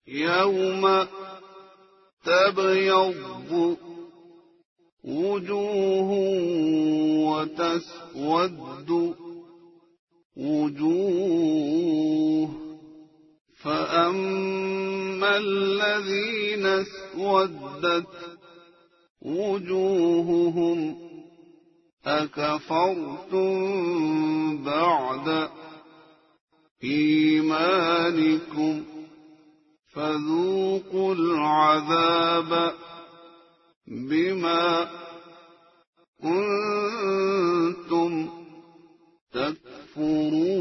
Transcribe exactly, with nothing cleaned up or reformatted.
يوم تبيض وجوه وتسود وجوه، فأما الذين اسودت وجوههم أكفرتم بعد إيمانكم فذوقوا العذاب بما كنتم تكفرون.